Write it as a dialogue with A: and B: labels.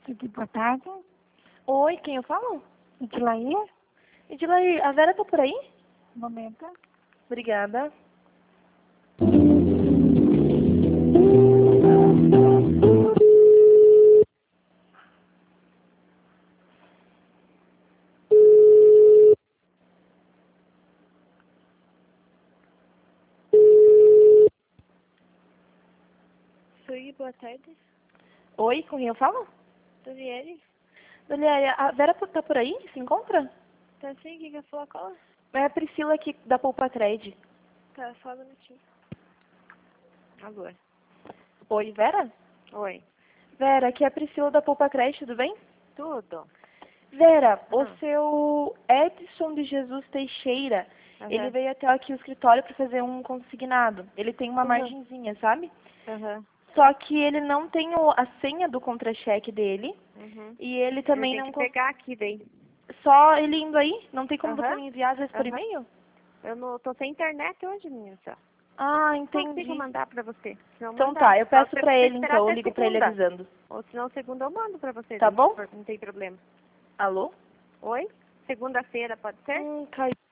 A: Aqui, boa tarde.
B: Oi, quem eu falo?
A: Edilaí?
B: Edilaí, a Vera tá por aí?
A: Um momento.
B: Obrigada.
C: Oi, boa tarde.
B: Oi, com quem eu falo?
C: Daniele?
B: Daniele, a Vera tá por aí? Se encontra?
C: Tá sim, quem quer falar com ela?
B: É a Priscila aqui da Poupa Trade.
C: Tá, só um minutinho. Agora.
B: Oi, Vera?
C: Oi.
B: Vera, aqui é a Priscila da Poupa Trade, tudo bem?
C: Tudo?
B: Vera, o
C: Aham.
B: seu Edson de Jesus Teixeira, ele
C: Aham.
B: veio até aqui o escritório para fazer um consignado. Ele tem uma
C: Uhum.
B: margenzinha, sabe?
C: Aham.
B: Só que ele não tem a senha do contra-cheque dele
C: Uhum.
B: e ele
C: Eu
B: também
C: tenho
B: não...
C: que pegar aqui daí.
B: Só ele indo aí? Não tem como você
C: Aham.
B: me enviar, às vezes, por
C: Aham.
B: e-mail?
C: Eu não tô sem internet hoje, menina. Só.
B: Ah,
C: Não consigo
B: entendi.
C: mandar pra você. Se eu
B: Então
C: mandar.
B: tá, eu
C: Só
B: peço
C: se
B: pra
C: você
B: ele
C: esperar
B: então, eu
C: até
B: ligo pra ele
C: segunda.
B: avisando.
C: Ou se não, segunda eu mando pra você
B: Tá
C: daí.
B: bom?
C: Não tem problema.
B: Alô?
C: Oi? Segunda-feira pode ser?
B: Caiu.